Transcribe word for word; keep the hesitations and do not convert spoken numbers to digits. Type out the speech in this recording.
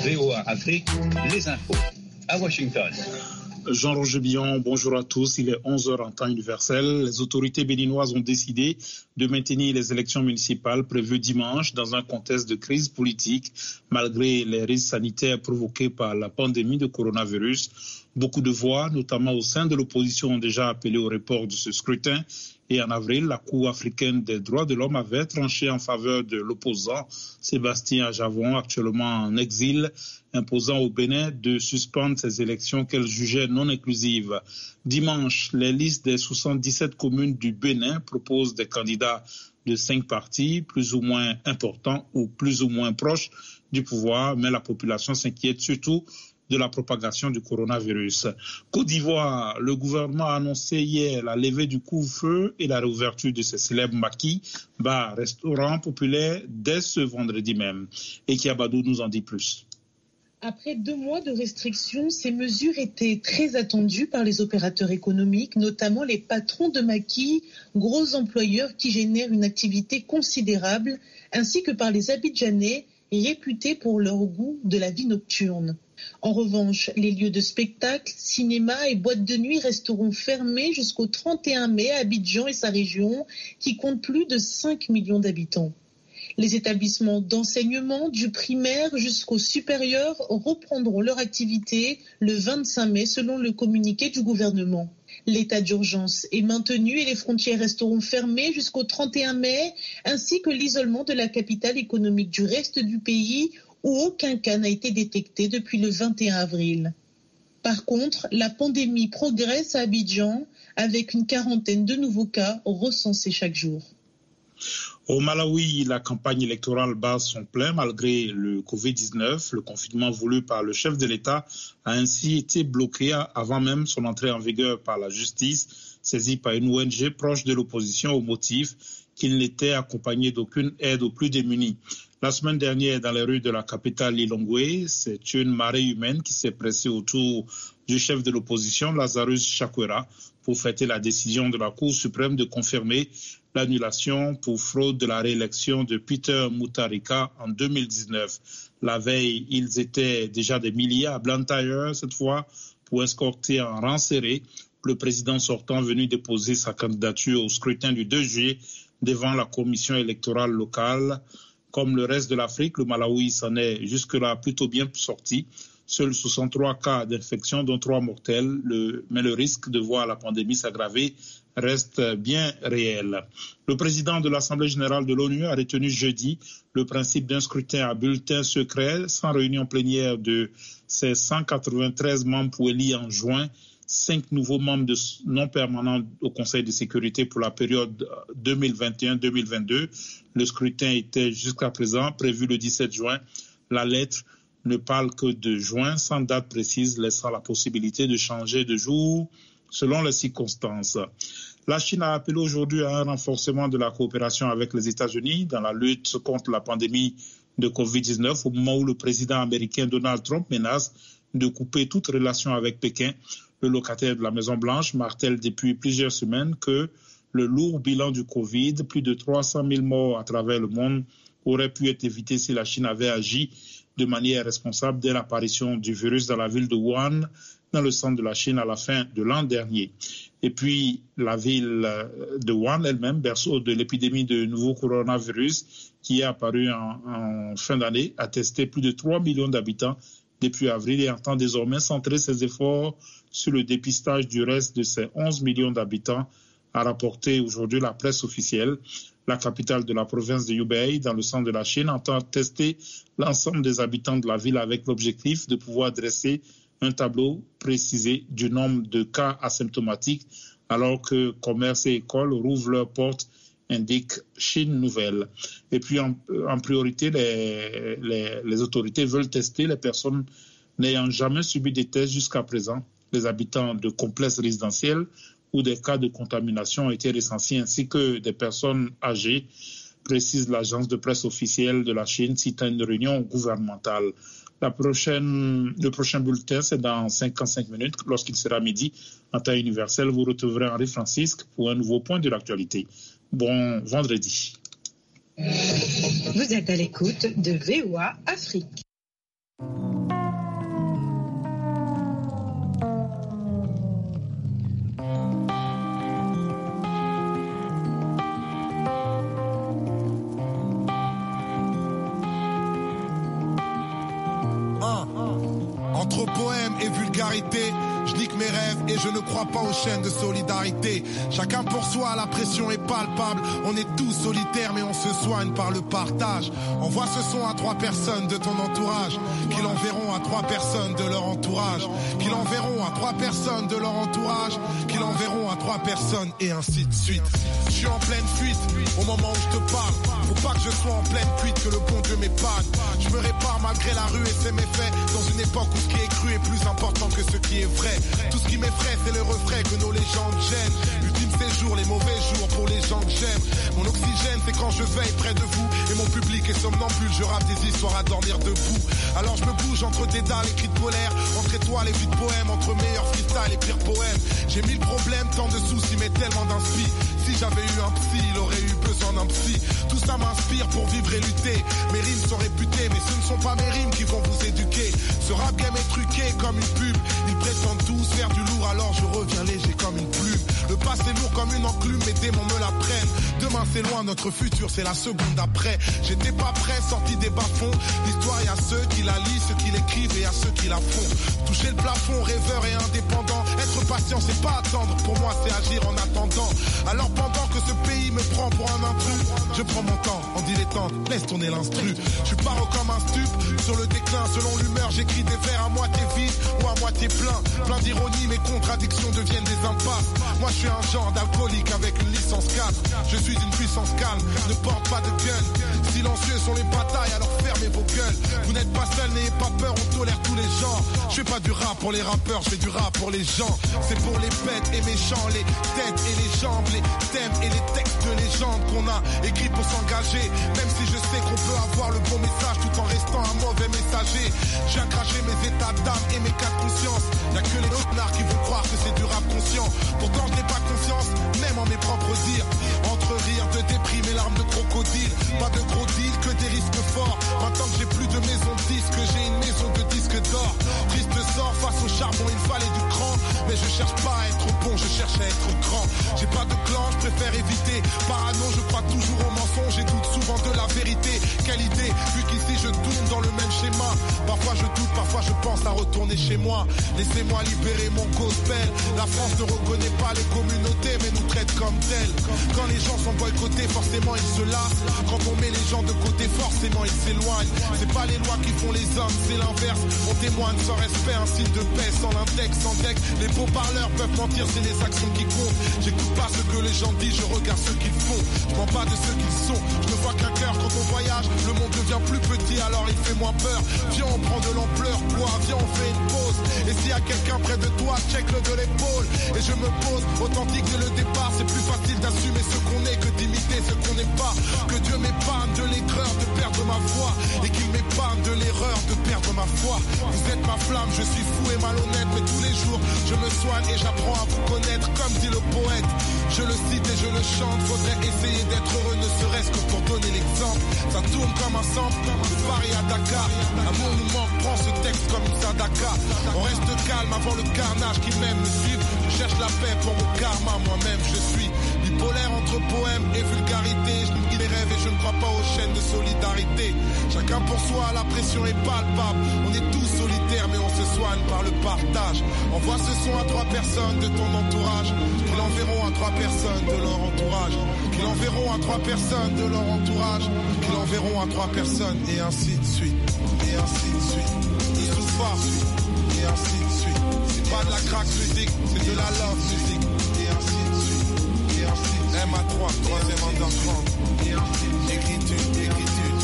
V O A Afrique, les infos. À Washington. Jean-Roger Billon, bonjour à tous. Il est onze heures en temps universel. Les autorités béninoises ont décidé de maintenir les élections municipales prévues dimanche dans un contexte de crise politique, malgré les risques sanitaires provoqués par la pandémie de coronavirus. Beaucoup de voix, notamment au sein de l'opposition, ont déjà appelé au report de ce scrutin. Et en avril, la Cour africaine des droits de l'homme avait tranché en faveur de l'opposant Sébastien Ajavon, actuellement en exil, imposant au Bénin de suspendre ces élections qu'elle jugeait non inclusives. Dimanche, les listes des soixante-dix-sept communes du Bénin proposent des candidats de cinq partis, plus ou moins importants ou plus ou moins proches du pouvoir, mais la population s'inquiète surtout de la propagation du coronavirus. Côte d'Ivoire, le gouvernement a annoncé hier la levée du couvre-feu et la réouverture de ses célèbres maquis, bars, restaurants populaires dès ce vendredi même. Et Kiabadou nous en dit plus. Après deux mois de restrictions, ces mesures étaient très attendues par les opérateurs économiques, notamment les patrons de maquis, gros employeurs qui génèrent une activité considérable, ainsi que par les Abidjanais, réputés pour leur goût de la vie nocturne. En revanche, les lieux de spectacle, cinéma et boîtes de nuit resteront fermés jusqu'au trente et un mai à Abidjan et sa région, qui compte plus de cinq millions d'habitants. Les établissements d'enseignement, du primaire jusqu'au supérieur, reprendront leur activité le vingt-cinq mai selon le communiqué du gouvernement. L'état d'urgence est maintenu et les frontières resteront fermées jusqu'au trente et un mai, ainsi que l'isolement de la capitale économique du reste du pays, où aucun cas n'a été détecté depuis le vingt et un avril. Par contre, la pandémie progresse à Abidjan, avec une quarantaine de nouveaux cas recensés chaque jour. Au Malawi, la campagne électorale bat son plein malgré le covid dix-neuf. Le confinement voulu par le chef de l'État a ainsi été bloqué avant même son entrée en vigueur par la justice, saisie par une O N G proche de l'opposition au motif qu'il n'était accompagné d'aucune aide aux plus démunis. La semaine dernière, dans les rues de la capitale Lilongwe, c'est une marée humaine qui s'est pressée autour du chef de l'opposition, Lazarus Chakwera, pour fêter la décision de la Cour suprême de confirmer l'annulation pour fraude de la réélection de Peter Mutharika en deux mille dix-neuf. La veille, ils étaient déjà des milliers à Blantyre, cette fois, pour escorter en rang serré le président sortant venu déposer sa candidature au scrutin du deux juillet devant la commission électorale locale. Comme le reste de l'Afrique, le Malawi s'en est jusque-là plutôt bien sorti. Seuls soixante-trois cas d'infection, dont trois mortels, le, mais le risque de voir la pandémie s'aggraver reste bien réel. Le président de l'Assemblée générale de l'ONU a retenu jeudi le principe d'un scrutin à bulletin secret sans réunion plénière de ses cent quatre-vingt-treize membres pour élire en juin cinq nouveaux membres de non permanents au Conseil de sécurité pour la période deux mille vingt et un deux mille vingt-deux. Le scrutin était jusqu'à présent prévu le dix-sept juin. La lettre ne parle que de juin, sans date précise, laissant la possibilité de changer de jour selon les circonstances. La Chine a appelé aujourd'hui à un renforcement de la coopération avec les États-Unis dans la lutte contre la pandémie de covid dix-neuf, au moment où le président américain Donald Trump menace de couper toute relation avec Pékin. Le locataire de la Maison-Blanche martèle depuis plusieurs semaines que le lourd bilan du Covid, plus de trois cent mille morts à travers le monde, aurait pu être évité si la Chine avait agi de manière responsable dès l'apparition du virus dans la ville de Wuhan, dans le centre de la Chine à la fin de l'an dernier. Et puis, la ville de Wuhan elle-même, berceau de l'épidémie de nouveau coronavirus, qui est apparue en, en fin d'année, a testé plus de trois millions d'habitants depuis avril et entend désormais centrer ses efforts sur le dépistage du reste de ses onze millions d'habitants, a rapporté aujourd'hui la presse officielle. La capitale de la province de Hubei, dans le centre de la Chine, entend tester l'ensemble des habitants de la ville avec l'objectif de pouvoir dresser un tableau précisé du nombre de cas asymptomatiques, alors que commerce et écoles rouvrent leurs portes, indique Chine Nouvelle. Et puis, en, en priorité, les, les, les autorités veulent tester les personnes n'ayant jamais subi des tests jusqu'à présent. Les habitants de complexes résidentiels où des cas de contamination ont été recensés, ainsi que des personnes âgées, précise l'agence de presse officielle de la Chine, citant une réunion gouvernementale. La prochaine, le prochain bulletin, c'est dans cinquante-cinq minutes, lorsqu'il sera midi, en temps universel. Vous retrouverez Henri Francisque pour un nouveau point de l'actualité. Bon vendredi. Vous êtes à l'écoute de V O A Afrique. entre poème et vulgarité. Je nique mes rêves et je ne crois pas aux chaînes de solidarité. Chacun pour soi, la pression est palpable. On est tous solitaires mais on se soigne par le partage. Envoie ce son à trois personnes de ton entourage, qui l'enverront à trois personnes de leur entourage, qui l'enverront à trois personnes de leur entourage, qui l'enverront à trois personnes et ainsi de suite. Je suis en pleine fuite au moment où je te parle. Faut pas que je sois en pleine fuite, que le bon Dieu m'épargne. Je me répare malgré la rue et ses méfaits, dans une époque où ce qui est cru est plus important que ce qui est vrai. Tout ce qui m'effraie, c'est le refrain que nos légendes gênent. Ultime séjour, les mauvais jours pour les gens que j'aime. Mon oxygène, c'est quand je veille près de vous. Et mon public est somnambule, je rappe des histoires à dormir debout. Alors je me bouge entre dédales et cris de colère, entre étoiles et vues de poèmes, entre meilleurs freestyle et pires poèmes. J'ai mille problèmes, tant de soucis, mais tellement d'inspi. Si j'avais eu un psy, il aurait eu besoin d'un psy. Tout ça m'inspire pour vivre et lutter. Mes rimes sont réputées, mais ce ne sont pas mes rimes qui vont vous éduquer. Ce rap game est truqué comme une pub. Ils prétendent tous faire du lourd, alors je reviens léger comme une plume. Le passé lourd comme une enclume, mes démons me la prennent. Demain c'est loin, notre futur c'est la seconde après. J'étais pas prêt, sorti des bas-fonds. L'histoire y a ceux qui la lisent, ceux qui l'écrivent et à ceux qui la font. Toucher le plafond, rêveur et indépendant. Être patient c'est pas attendre, pour moi c'est agir en attendant. Alors pendant que ce pays me prend pour un intrus, je prends mon temps en dilettante, laisse tourner l'instru. Je suis paro comme un stup, sur le déclin selon l'humeur. J'écris des vers à moitié vides ou à moitié plein. Plein d'ironie, mes contradictions deviennent des impasses. Moi je suis un genre d'alcoolique avec une licence quatre. Je suis une puissance calme, ne porte pas de gun. Silencieux sont les batailles, alors fermez vos gueules. Vous n'êtes pas seul, n'ayez pas peur, on tolère tous les genres. Je fais pas du rap pour les rappeurs, je fais du rap pour les gens. C'est pour les bêtes et méchants, les têtes et les jambes, les thèmes et les textes de légende qu'on a écrits pour s'engager. Même si je sais qu'on peut avoir le bon message tout en restant un mauvais messager. Je viens cracher mes états d'âme et mes cas de conscience. Y'a que les connards qui vont croire que c'est du rap conscient. Pourtant je n'ai pas confiance, même en mes propres dires. Entre rire de déprime et larmes de crocodile. Pas de gros deal, que des risques forts. Maintenant que j'ai plus de maison de disques, j'ai une maison de disques d'or. Triste sort, face au charbon il fallait du cran. Mais je cherche pas à être bon, je cherche à être grand. J'ai pas de clan, je préfère éviter. Parano, je crois toujours au mensonge et doute souvent de la vérité. Quelle idée, vu qu'ici je tourne dans le même schéma. Parfois je doute, parfois je pense à retourner chez moi. Laissez-moi libérer mon gospel. La France ne reconnaît pas les communautés mais nous traite comme telles. Quand les gens sont boycottés, forcément ils se lassent. Quand on met les gens de côté, forcément ils s'éloignent. C'est pas les lois qui font les hommes, c'est l'inverse. On témoigne sans respect, un signe de paix, sans l'index, sans deck. Les beaux parleurs peuvent mentir, c'est les actions qui comptent. J'écoute pas ce que les gens disent, je regarde ce qu'ils font. Je prends pas de ce qu'ils sont. Je ne vois qu'un cœur quand on voyage. Le monde devient plus petit, alors il fait moins peur. Viens, on prend de l'ampleur, quoi, viens, on fait une pause. Et s'il y a quelqu'un près de toi, check-le de l'épaule. Et je me pose, authentique dès le départ. C'est plus facile d'assumer ce qu'on est que d'imiter ce qu'on n'est pas. Que Dieu m'épargne de l'aigreur de perdre ma foi. Et qu'il m'épargne de l'erreur de perdre ma foi. Vous êtes ma flamme, je suis fou et malhonnête. Mais tous les jours, je me soigne et j'apprends à vous connaître. Comme dit le poète, je le cite et je le chante. Faudrait essayer d'être heureux, ne serait-ce que pour donner l'exemple. Ça tourne comme un sample, de Paris à Dakar. Amour nous manque, prends ce texte comme une sadaka. On reste calme avant le carnage qui m'aime me suivre. Je cherche la paix pour mon karma, moi-même je suis bipolaire entre poème et vulgarité. Je me guide les rêves et je ne crois pas aux chaînes de solidarité. Chacun pour soi, la pression est palpable. On est tous solitaires mais on se soigne par le partage. Envoie ce son à trois personnes de ton entourage, qui l'enverront à trois personnes de leur entourage, qui l'enverront à trois personnes de leur entourage, qui l'enverront à trois personnes et ainsi de suite, et ainsi de suite. Et et ainsi de suite. C'est pas de la crack musique, c'est de la love musique. Et ainsi de suite, et ainsi de suite. M A trois, troisième underground. Et ainsi de suite. Écriture, écriture.